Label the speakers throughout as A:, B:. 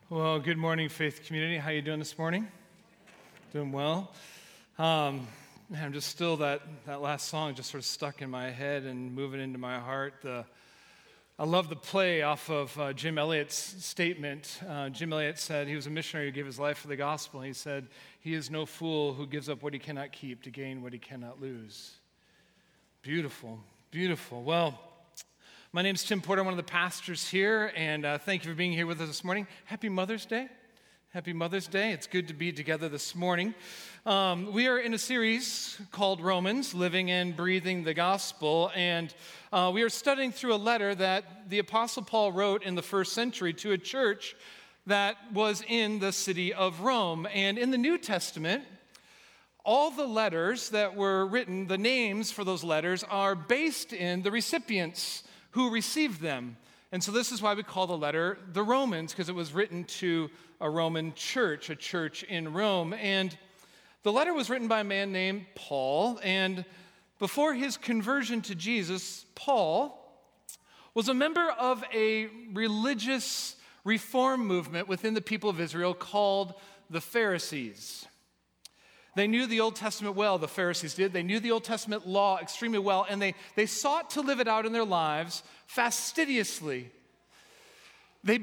A: Well, good morning, Faith Community. How you doing this morning? Doing well? I'm just still, that last song just sort of stuck in my head and moving into my heart. I love the play off of Jim Elliot's statement. Jim Elliot said he was a missionary who gave his life for the gospel. And he said, "He is no fool who gives up what he cannot keep to gain what he cannot lose." Beautiful, beautiful. Well, my name's Tim Porter. I'm one of the pastors here, and thank you for being here with us this morning. Happy Mother's Day. Happy Mother's Day. It's good to be together this morning. We are in a series called Romans, Living and Breathing the Gospel, and we are studying through a letter that the Apostle Paul wrote in the first century to a church that was in the city of Rome. And in the New Testament, all the letters that were written, the names for those letters are based in the recipients who received them. And so this is why we call the letter the Romans, because it was written to a Roman church, a church in Rome. And the letter was written by a man named Paul. And before his conversion to Jesus, Paul was a member of a religious reform movement within the people of Israel called the Pharisees. They knew the Old Testament well, the Pharisees did. They knew the Old Testament law extremely well, and they sought to live it out in their lives fastidiously. These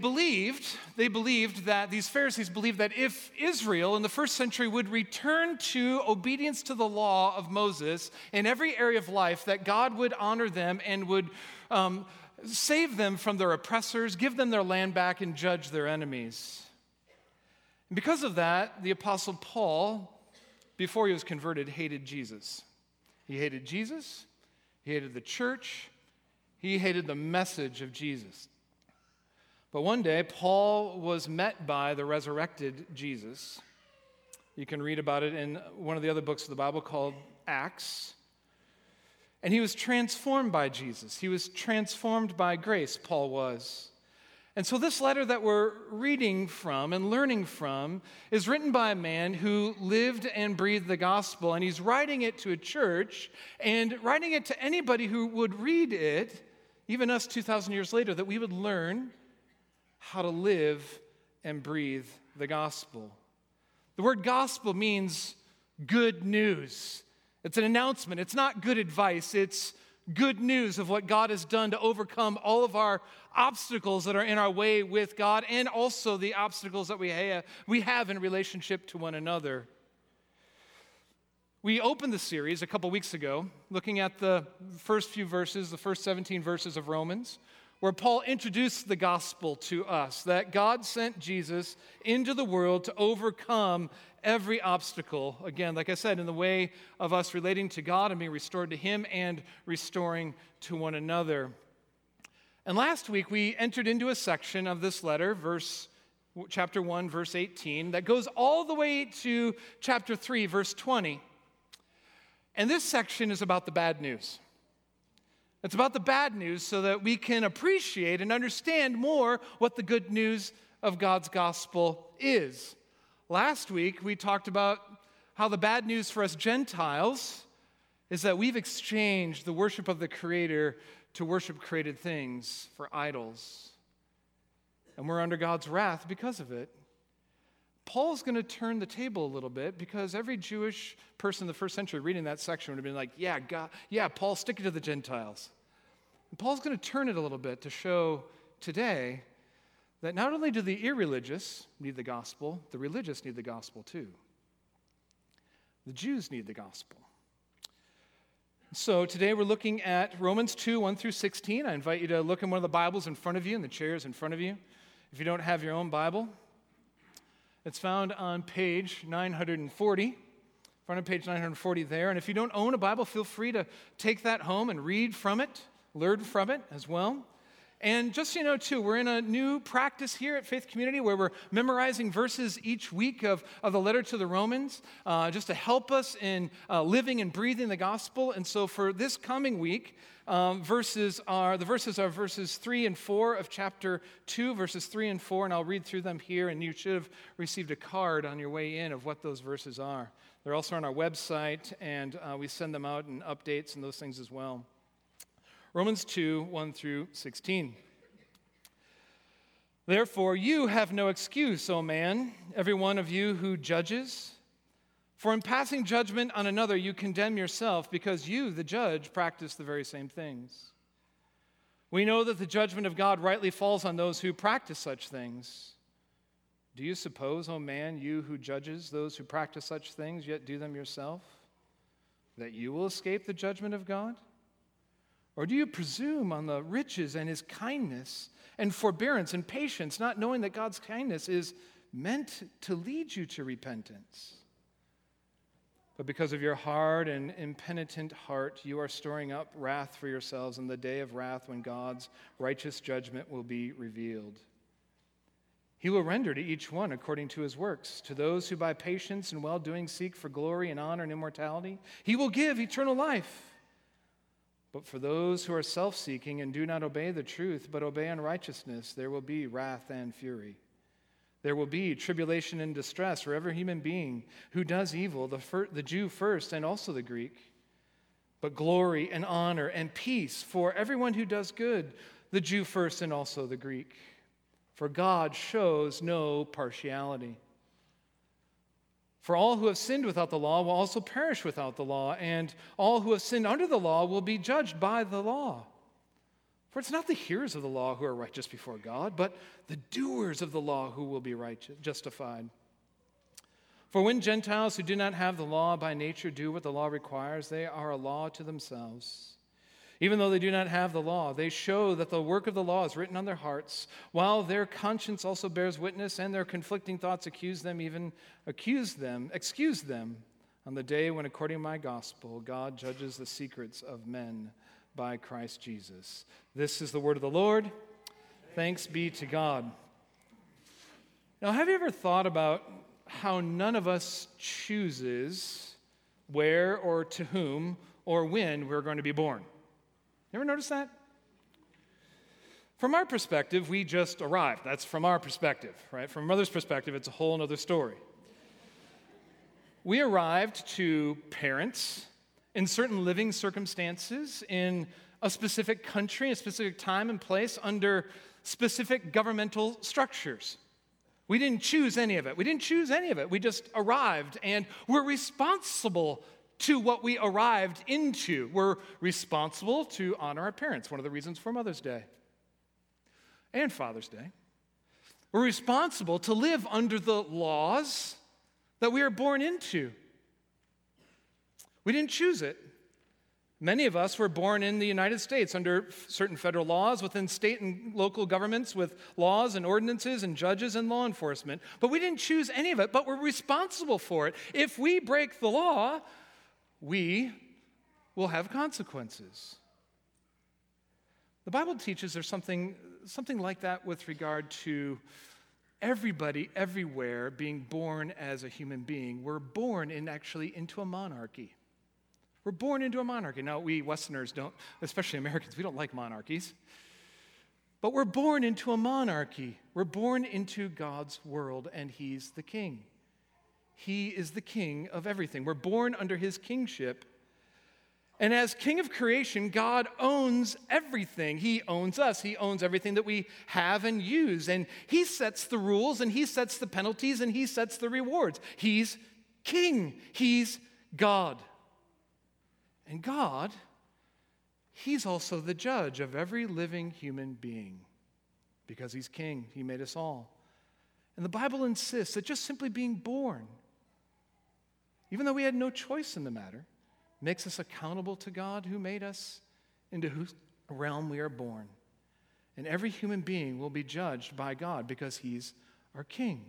A: Pharisees believed that if Israel in the first century would return to obedience to the law of Moses in every area of life, that God would honor them and would save them from their oppressors, give them their land back, and judge their enemies. And because of that, the Apostle Paul, before he was converted, hated Jesus. He hated Jesus. He hated the church. He hated the message of Jesus. But one day, Paul was met by the resurrected Jesus. You can read about it in one of the other books of the Bible called Acts. And he was transformed by Jesus. He was transformed by grace, Paul was. And so this letter that we're reading from and learning from is written by a man who lived and breathed the gospel, and he's writing it to a church and writing it to anybody who would read it, even us 2,000 years later, that we would learn how to live and breathe the gospel. The word gospel means good news. It's an announcement. It's not good advice. It's good news of what God has done to overcome all of our obstacles that are in our way with God, and also the obstacles that we have in relationship to one another. We opened the series a couple weeks ago looking at the first few verses, the first 17 verses of Romans, where Paul introduced the gospel to us, that God sent Jesus into the world to overcome every obstacle, again, like I said, in the way of us relating to God and being restored to Him and restoring to one another. And last week, we entered into a section of this letter, chapter 1, verse 18, that goes all the way to chapter 3, verse 20. And this section is about the bad news. It's about the bad news so that we can appreciate and understand more what the good news of God's gospel is. Last week, we talked about how the bad news for us Gentiles is that we've exchanged the worship of the Creator to worship created things for idols. And we're under God's wrath because of it. Paul's going to turn the table a little bit, because every Jewish person in the first century reading that section would have been like, yeah, Paul, stick it to the Gentiles. And Paul's going to turn it a little bit to show today that not only do the irreligious need the gospel, the religious need the gospel too. The Jews need the gospel. So today we're looking at Romans 2, 1 through 16. I invite you to look in one of the Bibles in front of you, in the chairs in front of you. If you don't have your own Bible, it's found on page 940, front of page 940 there. And if you don't own a Bible, feel free to take that home and read from it, learn from it as well. And just so you know, too, we're in a new practice here at Faith Community where we're memorizing verses each week of the letter to the Romans, just to help us in living and breathing the gospel. And so for this coming week, verses are verses 3 and 4 of chapter 2, verses 3 and 4, and I'll read through them here, and you should have received a card on your way in of what those verses are. They're also on our website, and we send them out in updates and those things as well. Romans 2, 1 through 16. Therefore, you have no excuse, O man, every one of you who judges. For in passing judgment on another, you condemn yourself, because you, the judge, practice the very same things. We know that the judgment of God rightly falls on those who practice such things. Do you suppose, O man, you who judges those who practice such things, yet do them yourself, that you will escape the judgment of God? Or do you presume on the riches and his kindness and forbearance and patience, not knowing that God's kindness is meant to lead you to repentance? But because of your hard and impenitent heart, you are storing up wrath for yourselves in the day of wrath when God's righteous judgment will be revealed. He will render to each one according to his works. To those who by patience and well-doing seek for glory and honor and immortality, he will give eternal life. But for those who are self-seeking and do not obey the truth, but obey unrighteousness, there will be wrath and fury. There will be tribulation and distress for every human being who does evil, the Jew first and also the Greek. But glory and honor and peace for everyone who does good, the Jew first and also the Greek. For God shows no partiality. For all who have sinned without the law will also perish without the law, and all who have sinned under the law will be judged by the law. For it's not the hearers of the law who are righteous before God, but the doers of the law who will be righteous, justified. For when Gentiles who do not have the law by nature do what the law requires, they are a law to themselves. Even though they do not have the law, they show that the work of the law is written on their hearts, while their conscience also bears witness, and their conflicting thoughts excuse them on the day when, according to my gospel, God judges the secrets of men by Christ Jesus. This is the word of the Lord. Thanks be to God. Now, have you ever thought about how none of us chooses where or to whom or when we're going to be born? You ever notice that? From our perspective, we just arrived. That's from our perspective, right? From mother's perspective, it's a whole other story. We arrived to parents in certain living circumstances, in a specific country, a specific time and place, under specific governmental structures. We didn't choose any of it. We just arrived, and we're responsible to what we arrived into. We're responsible to honor our parents, one of the reasons for Mother's Day and Father's Day. We're responsible to live under the laws that we are born into. We didn't choose it. Many of us were born in the United States under certain federal laws, within state and local governments with laws and ordinances and judges and law enforcement. But we didn't choose any of it, but we're responsible for it. If we break the law, we will have consequences. The Bible teaches there's something like that with regard to everybody, everywhere, being born as a human being. We're born into a monarchy. We're born into a monarchy. Now, we Westerners don't, especially Americans, we don't like monarchies. But we're born into a monarchy. We're born into God's world, and He's the king. He is the king of everything. We're born under his kingship. And as king of creation, God owns everything. He owns us. He owns everything that we have and use. And he sets the rules, and he sets the penalties, and he sets the rewards. He's king. He's God. And God, he's also the judge of every living human being. Because he's king, he made us all. And the Bible insists that just simply being born, even though we had no choice in the matter, makes us accountable to God who made us, into whose realm we are born. And every human being will be judged by God because he's our king.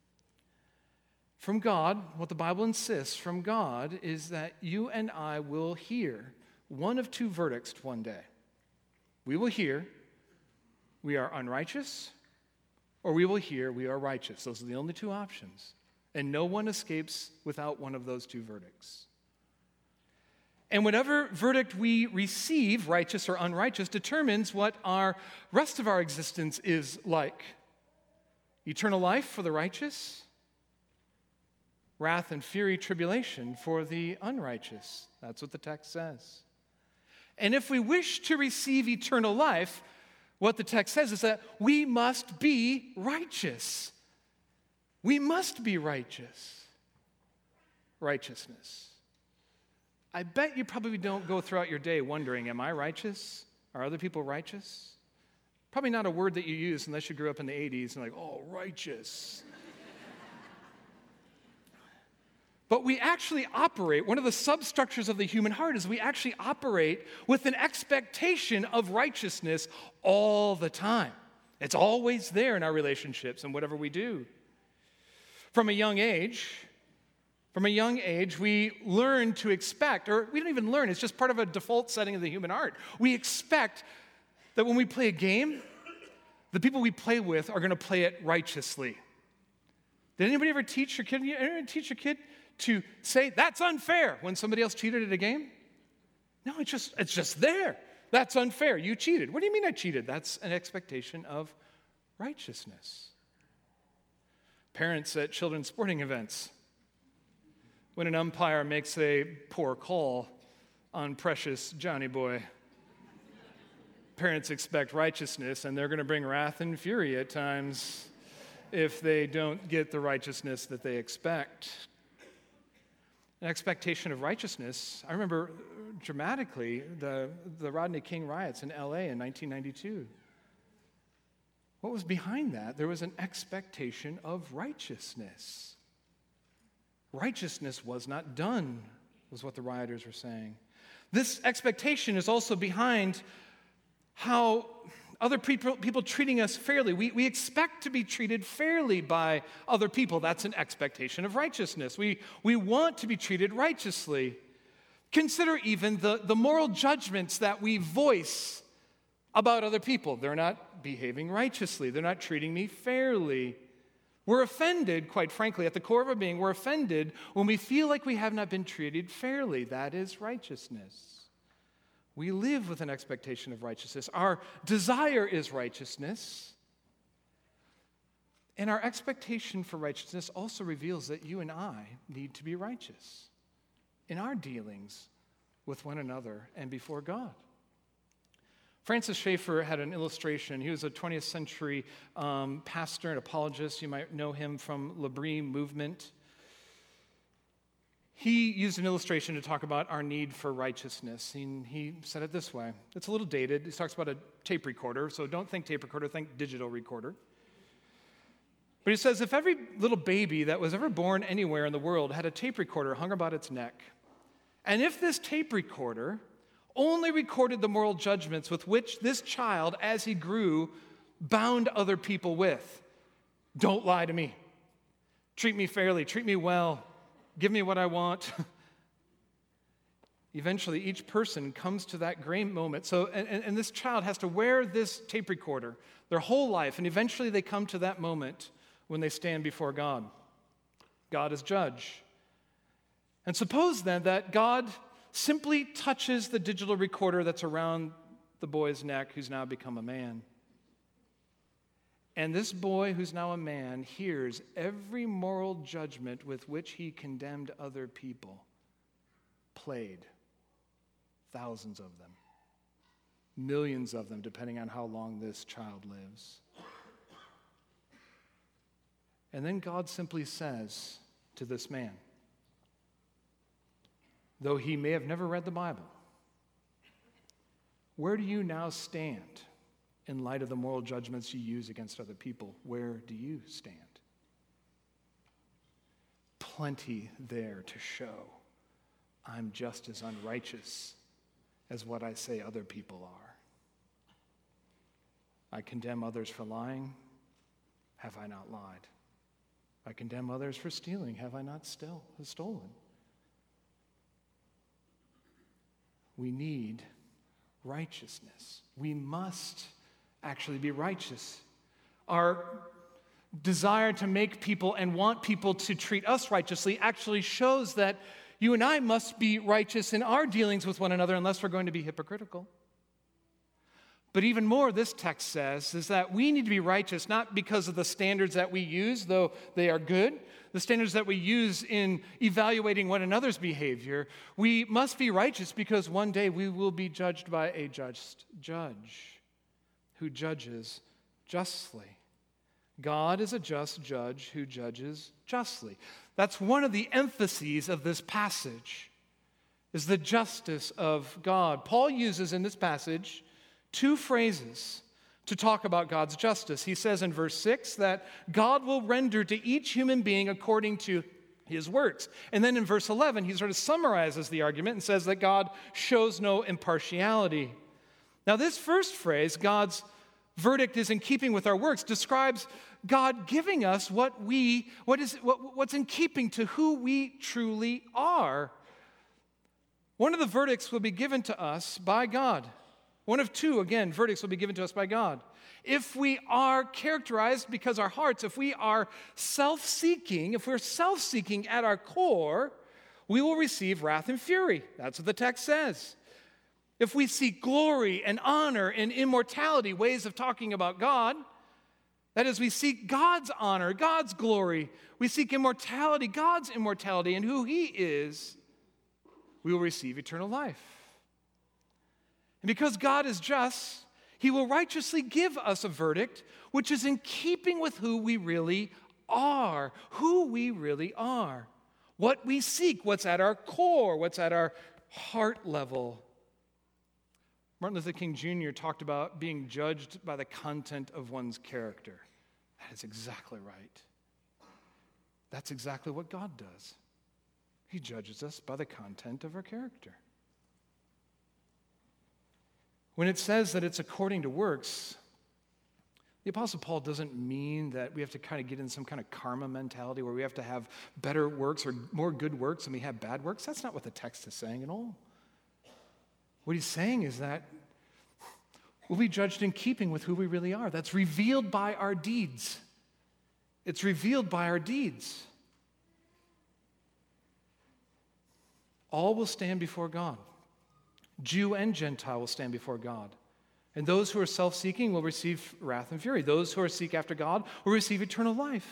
A: From God, what the Bible insists from God is that you and I will hear one of two verdicts one day. We will hear we are unrighteous, or we will hear we are righteous. Those are the only two options. And no one escapes without one of those two verdicts. And whatever verdict we receive, righteous or unrighteous, determines what our rest of our existence is like. Eternal life for the righteous, wrath and fury, tribulation for the unrighteous. That's what the text says. And if we wish to receive eternal life, What the text says is that we must be righteous. We must be righteous. Righteousness. I bet you probably don't go throughout your day wondering, am I righteous? Are other people righteous? Probably not a word that you use unless you grew up in the 80s and like, oh, righteous. But we actually operate, one of the substructures of the human heart is we actually operate with an expectation of righteousness all the time. It's always there in our relationships and whatever we do. From a young age, we learn to expect, or we don't even learn, it's just part of a default setting of the human heart. We expect that when we play a game, the people we play with are going to play it righteously. Did anybody ever teach your kid to say, that's unfair, when somebody else cheated at a game? No, it's just there. That's unfair. You cheated. What do you mean I cheated? That's an expectation of righteousness. Parents at children's sporting events, when an umpire makes a poor call on precious Johnny boy, parents expect righteousness, and they're going to bring wrath and fury at times if they don't get the righteousness that they expect. An expectation of righteousness. I remember dramatically the Rodney King riots in L.A. in 1992. What was behind that? There was an expectation of righteousness. Righteousness was not done, was what the rioters were saying. This expectation is also behind how other people treating us fairly. We expect to be treated fairly by other people. That's an expectation of righteousness. We want to be treated righteously. Consider even the moral judgments that we voice about other people. They're not behaving righteously. They're not treating me fairly. We're offended, quite frankly, at the core of our being, we're offended when we feel like we have not been treated fairly. That is righteousness. We live with an expectation of righteousness. Our desire is righteousness. And our expectation for righteousness also reveals that you and I need to be righteous in our dealings with one another and before God. Francis Schaeffer had an illustration. He was a 20th century pastor and apologist. You might know him from L'Abri movement. He used an illustration to talk about our need for righteousness. He said it this way. It's a little dated. He talks about a tape recorder, so don't think tape recorder, think digital recorder. But he says, if every little baby that was ever born anywhere in the world had a tape recorder hung about its neck, and if this tape recorder only recorded the moral judgments with which this child, as he grew, bound other people with, don't lie to me, treat me fairly, treat me well, give me what I want. Eventually, each person comes to that great moment. So, and this child has to wear this tape recorder their whole life, and eventually they come to that moment when they stand before God. God is judge. And suppose then that God simply touches the digital recorder that's around the boy's neck who's now become a man. And this boy, who's now a man, hears every moral judgment with which he condemned other people played. Thousands of them. Millions of them, depending on how long this child lives. And then God simply says to this man, though he may have never read the Bible, where do you now stand? In light of the moral judgments you use against other people, where do you stand? Plenty there to show I'm just as unrighteous as what I say other people are. I condemn others for lying. Have I not lied? I condemn others for stealing. Have I not stolen? We need righteousness. We must actually be righteous. Our desire to make people and want people to treat us righteously actually shows that you and I must be righteous in our dealings with one another unless we're going to be hypocritical. But even more, this text says, is that we need to be righteous not because of the standards that we use, though they are good, the standards that we use in evaluating one another's behavior. We must be righteous because one day we will be judged by a just judge who judges justly. God is a just judge who judges justly. That's one of the emphases of this passage, is the justice of God. Paul uses in this passage two phrases to talk about God's justice. He says in verse 6 that God will render to each human being according to his works. And then in verse 11, he sort of summarizes the argument and says that God shows no impartiality. Now, this first phrase, God's verdict is in keeping with our works, describes God giving us what's in keeping to who we truly are. One of the verdicts will be given to us by God. One of two, again, verdicts will be given to us by God. If we are characterized because our hearts, if we are self-seeking, if we're self-seeking at our core, we will receive wrath and fury. That's what the text says. If we seek glory and honor and immortality, ways of talking about God, that is, we seek God's honor, God's glory, we seek immortality, God's immortality, and who He is, we will receive eternal life. And because God is just, He will righteously give us a verdict which is in keeping with who we really are, what we seek, what's at our core, what's at our heart level. Martin Luther King Jr. talked about being judged by the content of one's character. That is exactly right. That's exactly what God does. He judges us by the content of our character. When it says that it's according to works, the Apostle Paul doesn't mean that we have to kind of get in some kind of karma mentality where we have to have better works or more good works than we have bad works. That's not what the text is saying at all. What he's saying is that we'll be judged in keeping with who we really are. That's revealed by our deeds. It's revealed by our deeds. All will stand before God. Jew and Gentile will stand before God. And those who are self-seeking will receive wrath and fury. Those who are seek after God will receive eternal life.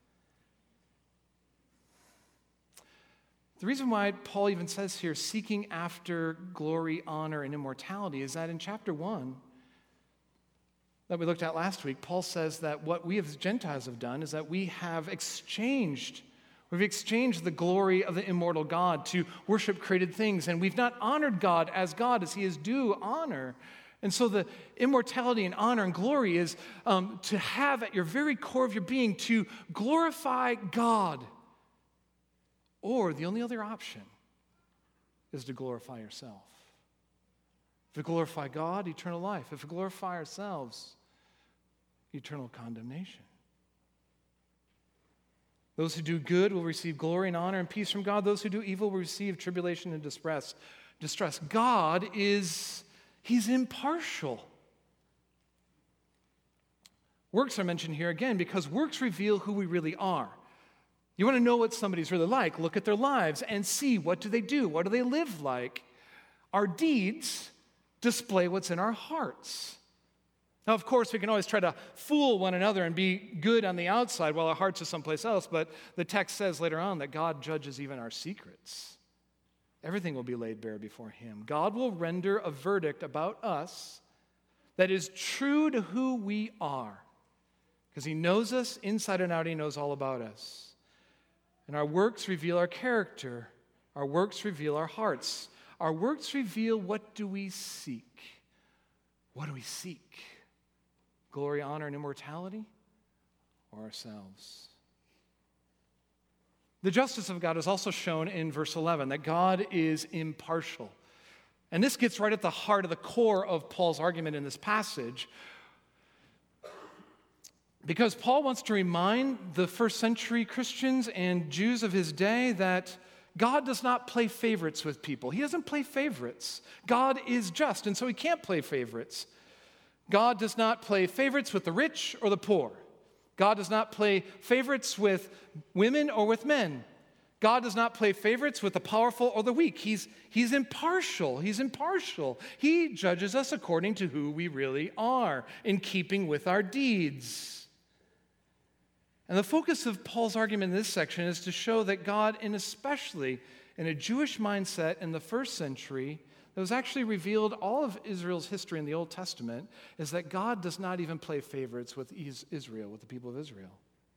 A: The reason why Paul even says here, seeking after glory, honor, and immortality, is that in chapter 1 that we looked at last week, Paul says that what we as Gentiles have done is that we've exchanged the glory of the immortal God to worship created things, and we've not honored God as He is due honor. And so the immortality and honor and glory is to have at your very core of your being to glorify God. Or the only other option is to glorify yourself. If we glorify God, eternal life. If we glorify ourselves, eternal condemnation. Those who do good will receive glory and honor and peace from God. Those who do evil will receive tribulation and distress. God He's impartial. Works are mentioned here again because works reveal who we really are. You want to know what somebody's really like? Look at their lives and see, what do they do? What do they live like? Our deeds display what's in our hearts. Now, of course, we can always try to fool one another and be good on the outside while our hearts are someplace else, but the text says later on that God judges even our secrets. Everything will be laid bare before Him. God will render a verdict about us that is true to who we are, because He knows us inside and out. He knows all about us. And our works reveal our character. Our works reveal our hearts. Our works reveal, what do we seek? What do we seek? Glory, honor, and immortality? Or ourselves? The justice of God is also shown in verse 11, that God is impartial. And this gets right at the heart of the core of Paul's argument in this passage, because Paul wants to remind the first century Christians and Jews of his day that God does not play favorites with people. He doesn't play favorites. God is just, and so He can't play favorites. God does not play favorites with the rich or the poor. God does not play favorites with women or with men. God does not play favorites with the powerful or the weak. He's impartial. He's impartial. He judges us according to who we really are, in keeping with our deeds. And the focus of Paul's argument in this section is to show that God, and especially in a Jewish mindset in the first century, that was actually revealed all of Israel's history in the Old Testament is that God does not even play favorites with Israel, with the people of Israel.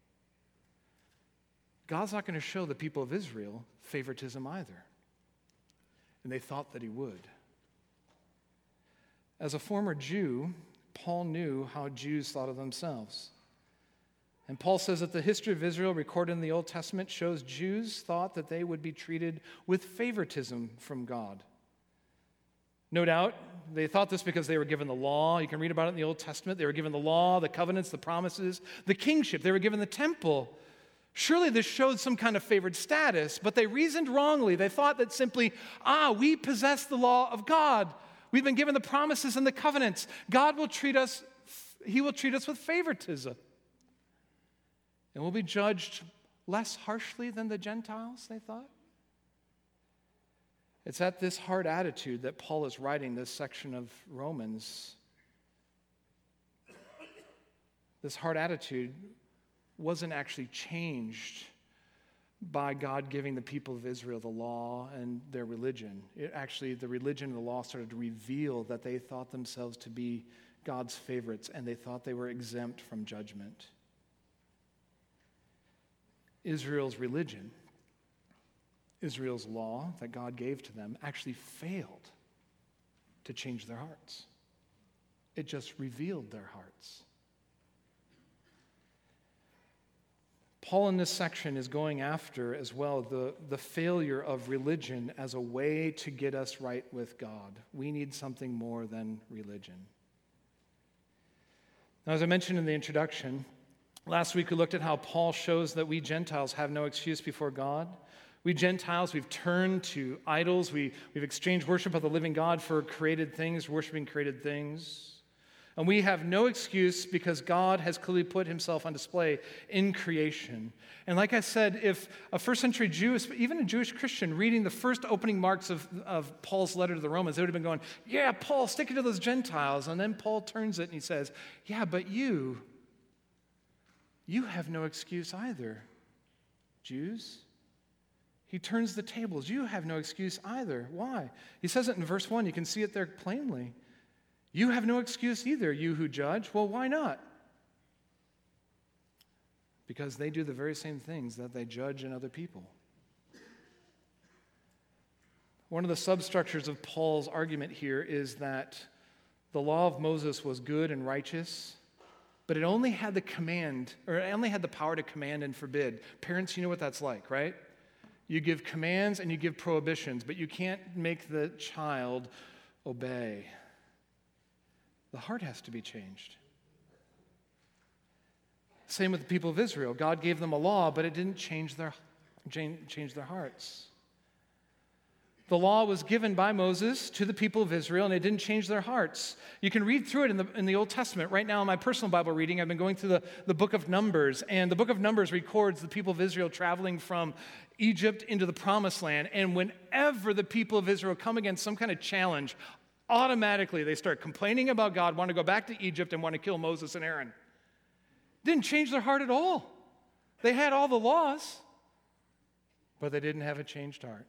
A: God's not going to show the people of Israel favoritism either. And they thought that he would. As a former Jew, Paul knew how Jews thought of themselves. And Paul says that the history of Israel recorded in the Old Testament shows Jews thought that they would be treated with favoritism from God. No doubt, they thought this because they were given the law. You can read about it in the Old Testament. They were given the law, the covenants, the promises, the kingship. They were given the temple. Surely this showed some kind of favored status, but they reasoned wrongly. They thought that simply, we possess the law of God. We've been given the promises and the covenants. God will treat us, he will treat us with favoritism. And we'll be judged less harshly than the Gentiles, they thought. It's at this hard attitude that Paul is writing this section of Romans. This hard attitude wasn't actually changed by God giving the people of Israel the law and their religion. The religion and the law started to reveal that they thought themselves to be God's favorites, and they thought they were exempt from judgment. Israel's religion, Israel's law that God gave to them actually failed to change their hearts. It just revealed their hearts. Paul in this section is going after as well the failure of religion as a way to get us right with God. We need something more than religion. Now, as I mentioned in the introduction, last week we looked at how Paul shows that we Gentiles have no excuse before God. We Gentiles, we've turned to idols. We've exchanged worship of the living God for created things, worshiping created things. And we have no excuse because God has clearly put himself on display in creation. And like I said, if a first century Jew, even a Jewish Christian, reading the first opening marks of Paul's letter to the Romans, they would have been going, yeah, Paul, stick it to those Gentiles. And then Paul turns it and he says, yeah, but you have no excuse either, Jews. He turns the tables. You have no excuse either. Why? He says it in verse 1. You can see it there plainly. You have no excuse either, you who judge. Well, why not? Because they do the very same things that they judge in other people. One of the substructures of Paul's argument here is that the law of Moses was good and righteous, but it only had the power to command and forbid. Parents, you know what that's like, right? You give commands and you give prohibitions, but you can't make the child obey. The heart has to be changed. Same with the people of Israel. God gave them a law, but it didn't change their hearts. The law was given by Moses to the people of Israel, and it didn't change their hearts. You can read through it in the Old Testament. Right now in my personal Bible reading, I've been going through the book of Numbers, and the book of Numbers records the people of Israel traveling from Egypt into the Promised Land, and whenever the people of Israel come against some kind of challenge, automatically they start complaining about God, want to go back to Egypt, and want to kill Moses and Aaron. Didn't change their heart at all. They had all the laws, but they didn't have a changed heart.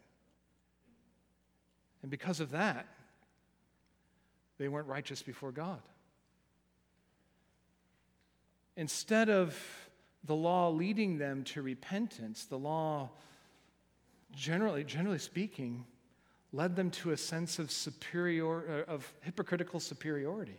A: And because of that, they weren't righteous before God. Instead of the law leading them to repentance, the law, generally speaking, led them to a sense of hypocritical superiority.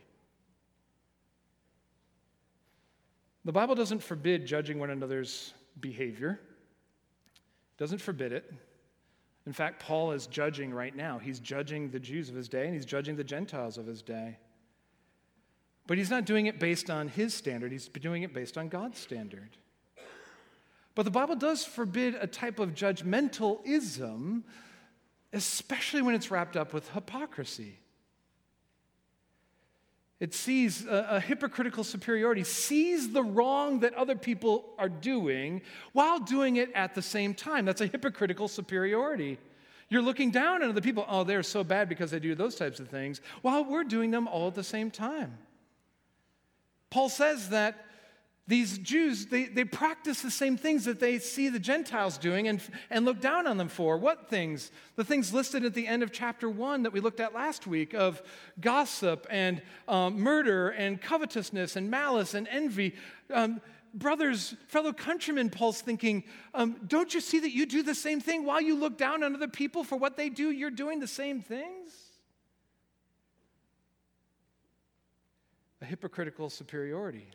A: The Bible doesn't forbid judging one another's behavior. It doesn't forbid it. In fact, Paul is judging right now. He's judging the Jews of his day, and he's judging the Gentiles of his day. But he's not doing it based on his standard. He's doing it based on God's standard. But the Bible does forbid a type of judgmentalism, especially when it's wrapped up with hypocrisy. It sees a hypocritical superiority, sees the wrong that other people are doing while doing it at the same time. That's a hypocritical superiority. You're looking down on other people. Oh, they're so bad because they do those types of things, while we're doing them all at the same time. Paul says that These Jews, they practice the same things that they see the Gentiles doing and look down on them for. What things? The things listed at the end of chapter 1 that we looked at last week of gossip and murder and covetousness and malice and envy. Brothers, fellow countrymen, Paul's thinking, don't you see that you do the same thing? While you look down on other people for what they do, you're doing the same things? A hypocritical superiority.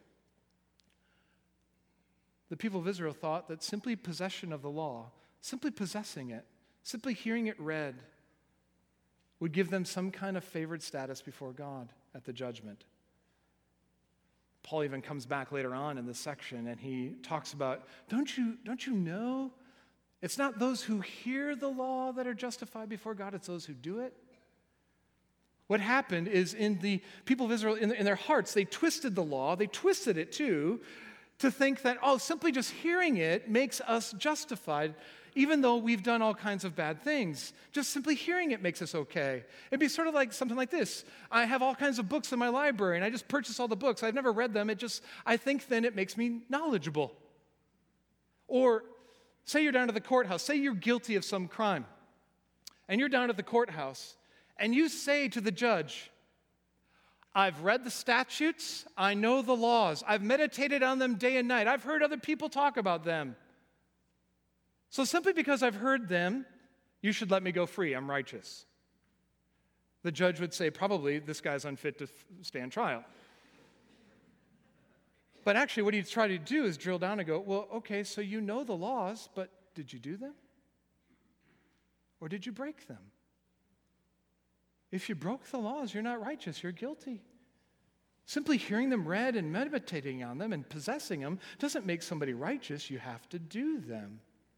A: The people of Israel thought that simply possession of the law, simply possessing it, simply hearing it read, would give them some kind of favored status before God at the judgment. Paul even comes back later on in this section and he talks about, don't you know? It's not those who hear the law that are justified before God, it's those who do it. What happened is in the people of Israel, in their hearts, they twisted the law, they twisted it too, to think that, simply just hearing it makes us justified, even though we've done all kinds of bad things. Just simply hearing it makes us okay. It'd be sort of like something like this. I have all kinds of books in my library, and I just purchase all the books. I've never read them. I think then it makes me knowledgeable. Or say you're down to the courthouse. Say you're guilty of some crime, and you're down at the courthouse, and you say to the judge, I've read the statutes, I know the laws, I've meditated on them day and night, I've heard other people talk about them. So simply because I've heard them, you should let me go free, I'm righteous. The judge would say, probably, this guy's unfit to stand trial. But actually what he'd try to do is drill down and go, well, okay, so you know the laws, but did you do them? Or did you break them? If you broke the laws, you're not righteous, you're guilty. Simply hearing them read and meditating on them and possessing them doesn't make somebody righteous, you have to do them.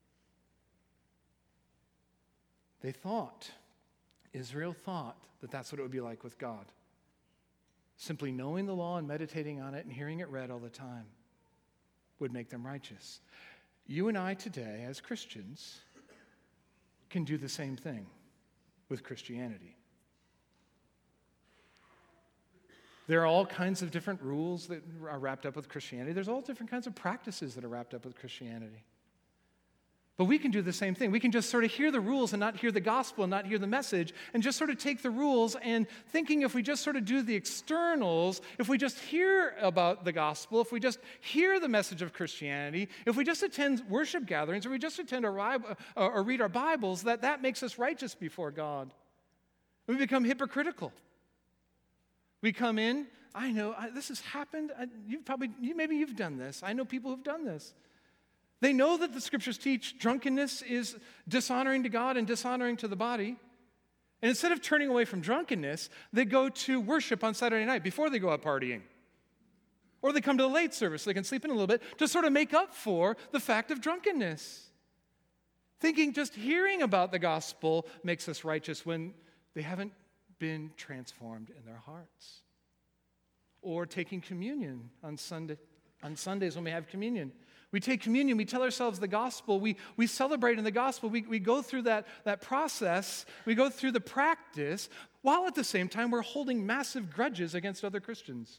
A: Israel thought that that's what it would be like with God. Simply knowing the law and meditating on it and hearing it read all the time would make them righteous. You and I today, as Christians, can do the same thing with Christianity. There are all kinds of different rules that are wrapped up with Christianity. There's all different kinds of practices that are wrapped up with Christianity. But we can do the same thing. We can just sort of hear the rules and not hear the gospel and not hear the message and just sort of take the rules and thinking if we just sort of do the externals, if we just hear about the gospel, if we just hear the message of Christianity, if we just attend worship gatherings or we just attend or read our Bibles, that makes us righteous before God. We become hypocritical. We come in, I know, this has happened. Maybe you've done this. I know people who've done this. They know that the scriptures teach drunkenness is dishonoring to God and dishonoring to the body. And instead of turning away from drunkenness, they go to worship on Saturday night before they go out partying. Or they come to the late service so they can sleep in a little bit to sort of make up for the fact of drunkenness. Thinking just hearing about the gospel makes us righteous when they haven't been transformed in their hearts. Or taking communion on Sundays when we have communion. We take communion, we tell ourselves the gospel, we celebrate in the gospel, we go through that process, we go through the practice, while at the same time we're holding massive grudges against other Christians.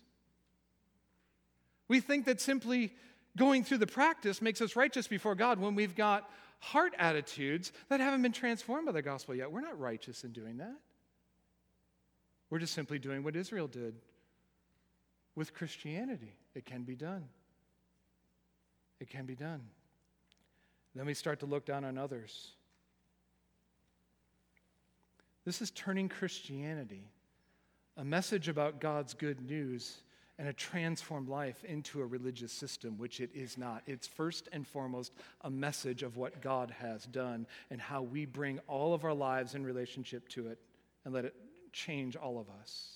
A: We think that simply going through the practice makes us righteous before God when we've got heart attitudes that haven't been transformed by the gospel yet. We're not righteous in doing that. We're just simply doing what Israel did with Christianity. It can be done. It can be done. Then we start to look down on others. This is turning Christianity, a message about God's good news and a transformed life, into a religious system, which it is not. It's first and foremost a message of what God has done and how we bring all of our lives in relationship to it and let it change all of us.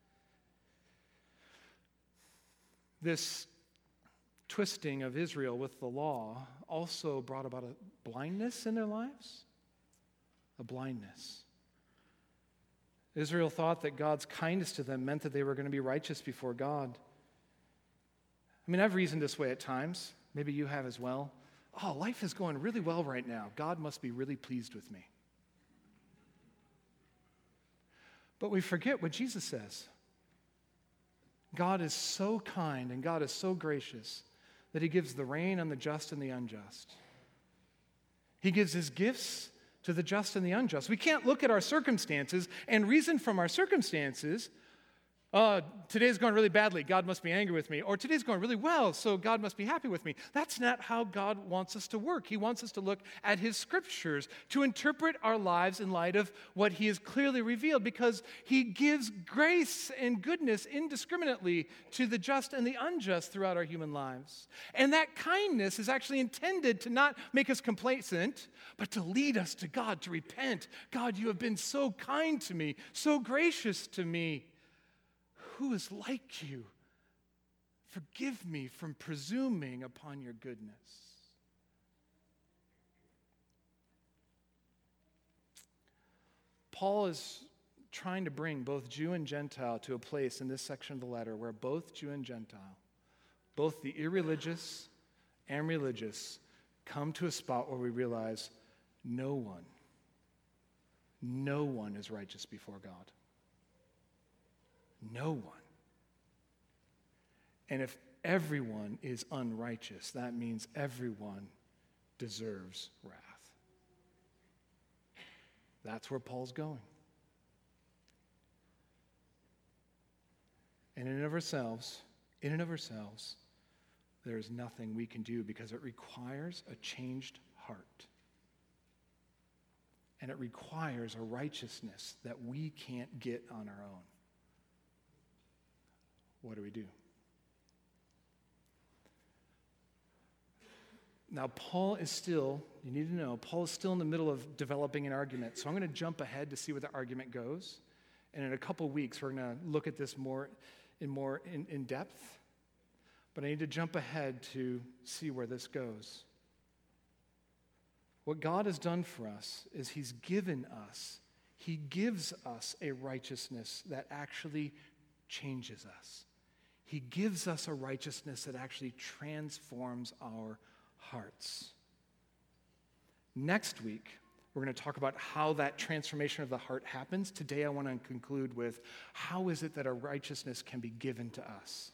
A: This twisting of Israel with the law also brought about a blindness in their lives. A blindness. Israel thought that God's kindness to them meant that they were going to be righteous before God. I mean, I've reasoned this way at times. Maybe you have as well. Oh, life is going really well right now. God must be really pleased with me. But we forget what Jesus says. God is so kind and God is so gracious that he gives the rain on the just and the unjust. He gives his gifts to the just and the unjust. We can't look at our circumstances and reason from our circumstances, today's going really badly, God must be angry with me. Or today's going really well, so God must be happy with me. That's not how God wants us to work. He wants us to look at his scriptures, to interpret our lives in light of what he has clearly revealed, because he gives grace and goodness indiscriminately to the just and the unjust throughout our human lives. And that kindness is actually intended to not make us complacent, but to lead us to God, to repent. God, you have been so kind to me, so gracious to me. Who is like you? Forgive me from presuming upon your goodness. Paul is trying to bring both Jew and Gentile to a place in this section of the letter where both Jew and Gentile, both the irreligious and religious, come to a spot where we realize no one is righteous before God. No one. And if everyone is unrighteous, that means everyone deserves wrath. That's where Paul's going. And in and of ourselves, there is nothing we can do because it requires a changed heart. And it requires a righteousness that we can't get on our own. What do we do? Now, Paul is still in the middle of developing an argument. So I'm going to jump ahead to see where the argument goes. And in a couple weeks, we're going to look at this more in depth. But I need to jump ahead to see where this goes. What God has done for us is he gives us a righteousness that actually changes us. He gives us a righteousness that actually transforms our hearts. Next week, we're going to talk about how that transformation of the heart happens. Today, I want to conclude with how is it that a righteousness can be given to us?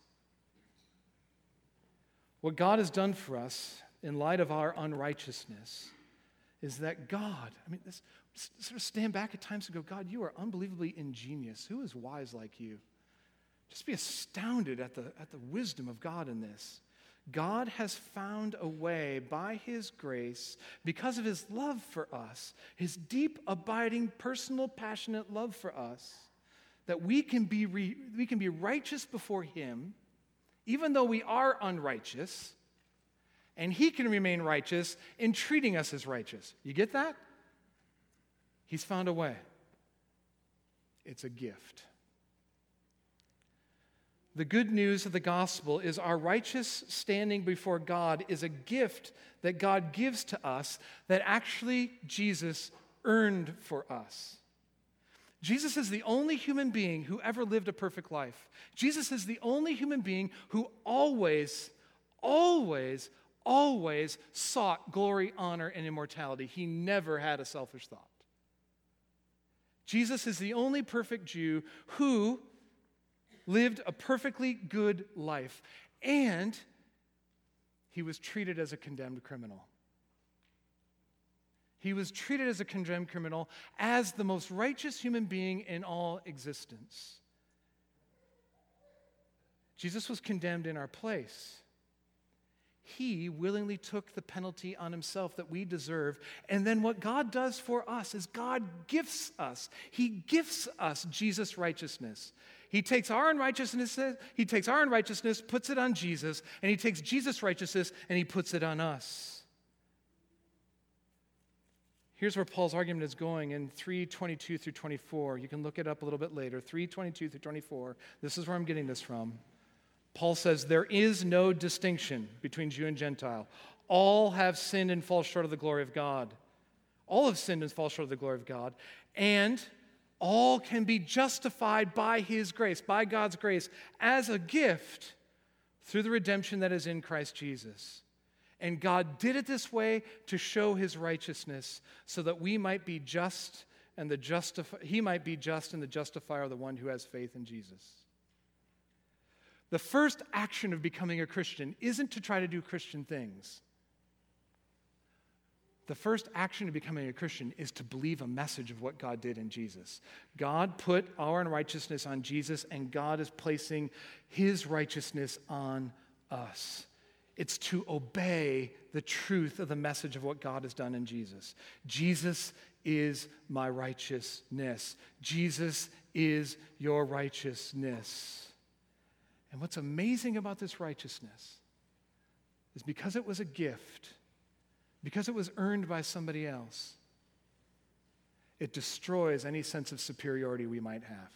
A: What God has done for us in light of our unrighteousness is that God, sort of stand back at times and go, God, you are unbelievably ingenious. Who is wise like you? Just be astounded at the wisdom of God in this. God has found a way by his grace, because of his love for us, his deep, abiding, personal, passionate love for us, that we can be righteous before him, even though we are unrighteous, and he can remain righteous in treating us as righteous. You get that? He's found a way. It's a gift. The good news of the gospel is our righteous standing before God is a gift that God gives to us that actually Jesus earned for us. Jesus is the only human being who ever lived a perfect life. Jesus is the only human being who always sought glory, honor, and immortality. He never had a selfish thought. Jesus is the only perfect Jew who lived a perfectly good life, and he was treated as a condemned criminal. He was treated as a condemned criminal, as the most righteous human being in all existence. Jesus was condemned in our place. He willingly took the penalty on himself that we deserve. And then what God does for us is God gifts us. He gifts us Jesus' righteousness. He takes our unrighteousness, puts it on Jesus, and he takes Jesus' righteousness and he puts it on us. Here's where Paul's argument is going in 3:22 through 24. You can look it up a little bit later. 3:22 through 24. This is where I'm getting this from. Paul says, there is no distinction between Jew and Gentile. All have sinned and fall short of the glory of God. All have sinned and fall short of the glory of God. And all can be justified by his grace, by God's grace, as a gift through the redemption that is in Christ Jesus. And God did it this way to show his righteousness, so that we might be just and he might be just and the justifier of the one who has faith in Jesus. The first action of becoming a Christian isn't to try to do Christian things. The first action of becoming a Christian is to believe a message of what God did in Jesus. God put our unrighteousness on Jesus, and God is placing his righteousness on us. It's to obey the truth of the message of what God has done in Jesus. Jesus is my righteousness. Jesus is your righteousness. And what's amazing about this righteousness is because it was a gift, because it was earned by somebody else, it destroys any sense of superiority we might have.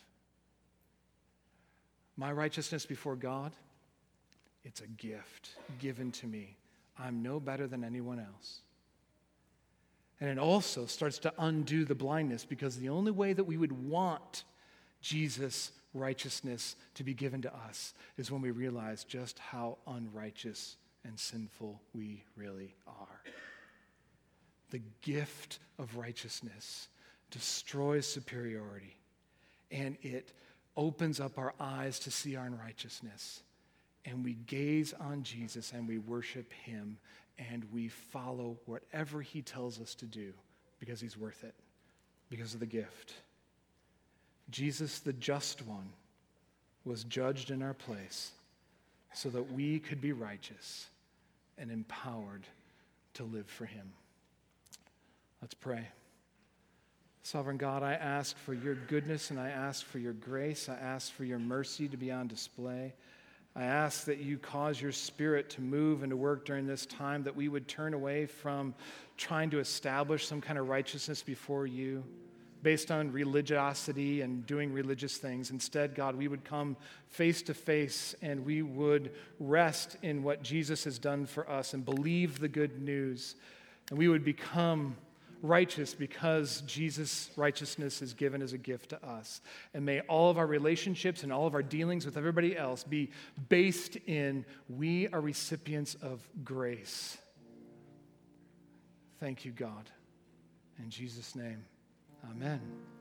A: My righteousness before God, it's a gift given to me. I'm no better than anyone else. And it also starts to undo the blindness, because the only way that we would want Jesus' righteousness to be given to us is when we realize just how unrighteous and sinful we really are. The gift of righteousness destroys superiority, and it opens up our eyes to see our unrighteousness. And we gaze on Jesus and we worship him, and we follow whatever he tells us to do because he's worth it, because of the gift. Jesus, the just one, was judged in our place so that we could be righteous and empowered to live for him. Let's pray. Sovereign God, I ask for your goodness and I ask for your grace. I ask for your mercy to be on display. I ask that you cause your Spirit to move and to work during this time, that we would turn away from trying to establish some kind of righteousness before you based on religiosity and doing religious things. Instead, God, we would come face to face and we would rest in what Jesus has done for us and believe the good news. And we would become righteous because Jesus' righteousness is given as a gift to us. And may all of our relationships and all of our dealings with everybody else be based in we are recipients of grace. Thank you, God. In Jesus' name, amen.